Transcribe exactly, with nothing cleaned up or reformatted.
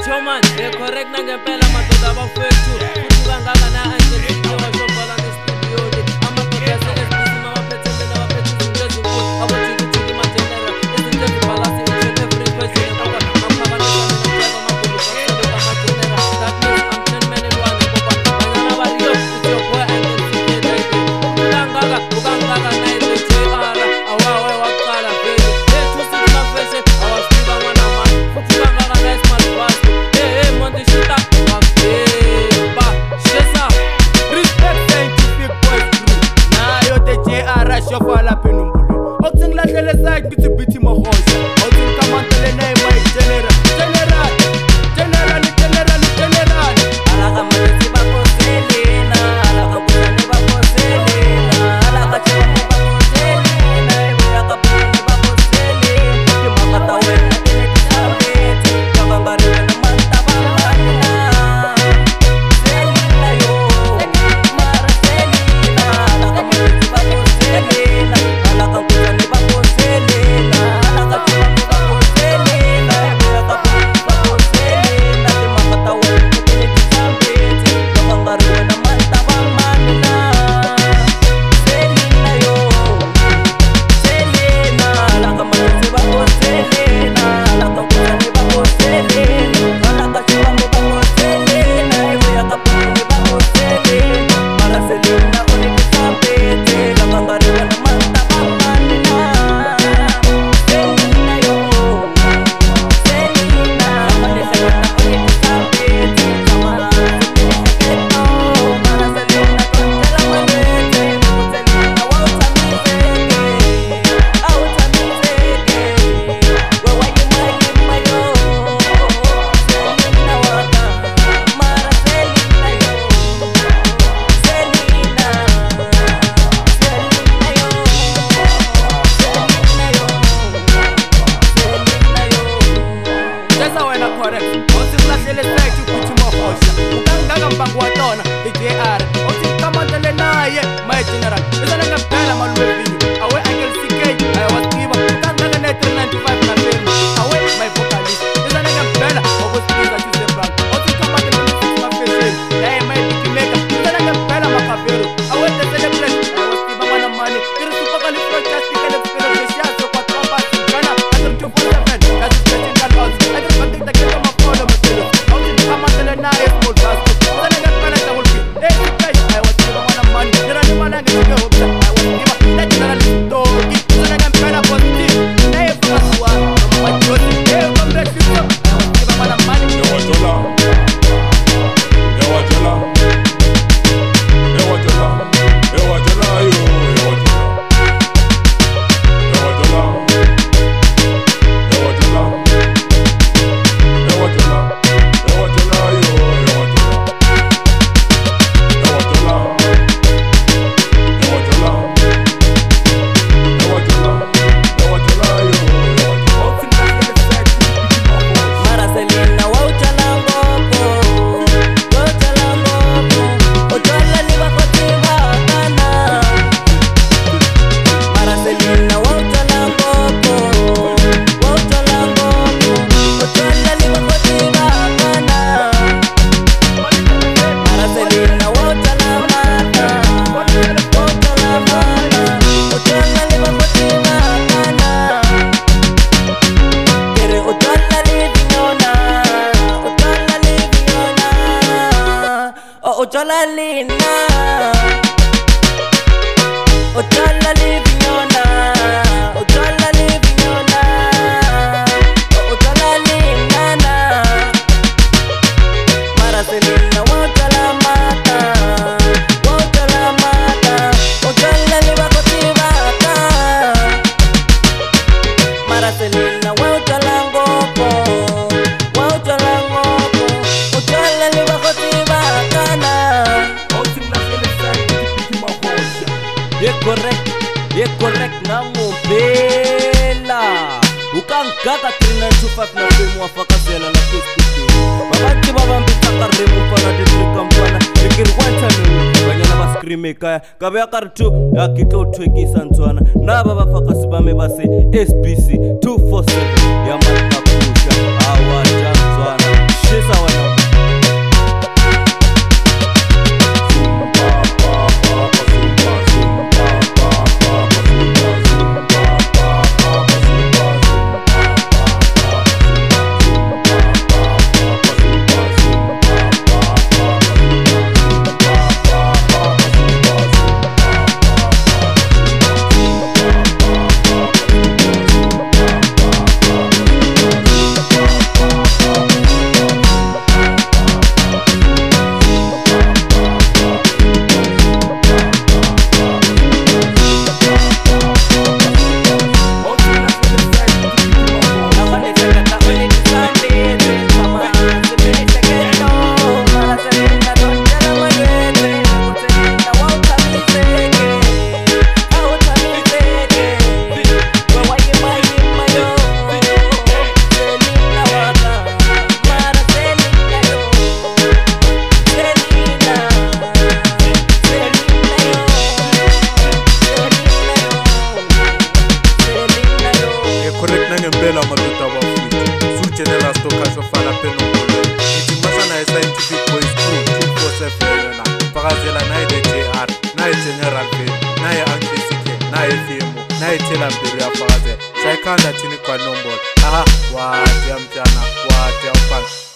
Acho man, e correct nangempela madoda bafethu. Futhi kangaka na Angel Sike washobhala nestudio le. Amadoda yaselesibisi mabaphethe mina baphethe izinto ezinkulu. Abojikijiki majenera, izinto ezibhalasi each and every person. Ngoba ngaphakamisa mina mjaba amagulu basele kamajenera. That means I'm ten men in one ngoba banyana baliyo. It's your boy Angel Sike baby. Ukangaka, ukangaka na ito J R. Awawe waqala vele. Hey, thusi mafeshe, awasiba mwana man. Futhi kangaka na smart fast. Hey, hey, Monty Shita, waqeba. Shesa, Respect scientific boys crew. Nayo the J R shofala penumbulu. Okuthi ngilahlele side bithi bithi mahosha. Okuthi ngikamantele naye my general. General, general, general, general. Alaka manje bakoselena, alaka kuzane bakoselena, alaka chama bakoselena, ebuya kapani bakoselena, kimakata wena tene tisabete, kabangari wena manta bamana. Selina yo, mara selina, alaka manje bakoselena, alaka kuzane bakoselena, alaka chama bakoselena, ebuya kapani bakoselena, kimakata wena tene tisabete, kabangari wena manta bamana. Selina yo, Selena, alaka manje bakoselena, alaka kuzane bakoselena, alaka chama bakoselena, ebuya kapani bakoselena, mara selina one tisabete, kabangari wena manta bamana. Selina yo, Selina, mara selina one tisabete, kamara selina mara selina kontela manete, selina wautamizeke, autamizeke, wewe yima yo, selina waka, mara selina yo, selina, selina yo, selina yo, selina yo. Shesa wena correct. Okuthi ngilahlele side bithi mahosha. Ukangaka mbangu wa tona the J R. Okuthi ngikamantele naye my general. Izana ngempela malume vinyo. Awe Angel Sike, ayawasiba. Ukangaka na three ninety-five na fame. Awe my vocalist. Izana ngempela okusiza Tuesday brand. Okuthi ngikamantele na six mafesheni. Naye my beatmaker. Izana ngempela makavero. Awe the celebrate. Ayawasiba mana mani. Iri super califragilisticexpialidocious kwa tromba singana. Under two four seven. That's special house. I just want to take it from a follow material. Okuthi ngikamantele naye small basket. Izana ngempela double beat. Hey, guys, ayawasiba mana mani. Ira nimana ngeke hopsa. Ayawasiba. That general is doggy. Izana ngempela positive. Naye fukasiwa. Majosi. Hey, comrade Victor. Ayawasiba mana mani. Ewajola, Ewajola, Ewajola, Ewajola yo, Ewajola, Ewajola, Ewajola, Ewajola, Ewajola yo, Ewajola, Ewajola, Ewajola, Ewajola, Ewajola yo, Ewajola. Okuthi ngilahlele side bithi mahosha. Mara selina wauchala ngoko, wauchala ngoko, otwala liba kotiba kana. Mara selina wauchala ngoko, wauchala ngoko, otwala liba kotiba kana. Mara selina wauchala mata, wauchala mata, otwala liba kotiba kana. Ere utwala livinyona, utwala livinyona, oh utwala lina, utwala livinyona, utwala livinyona, oh utwala linana, mara selina utwala mata, utwala mata, utwala liba kotibaka. Mara selina wauchala ngoko, wauchala ngoko, utwala liba kotiba kana. Okuthi ngilahlele side bithi mahosha. Ye correct, ye correct nangompela. Ukangaka three nine two five na fame wafakazela la Facebook. Babantu babambisa karemu fana de trikampana. Ekiri watani banyana bascream ekaya. Kabe yakari two akitlo twekisa ntswana. Naba bafakasi bame base S B C two four seven. Yamata kusha awaja ntswana. wathi big boys crew two four seven yona fakazela naye the J R naye General Bay naye Uncle C K naye Fimo naye Taylor Mbiri yafakazela shayikhanda thini kwa nombolo aha wathi yamtshana wathi yamfana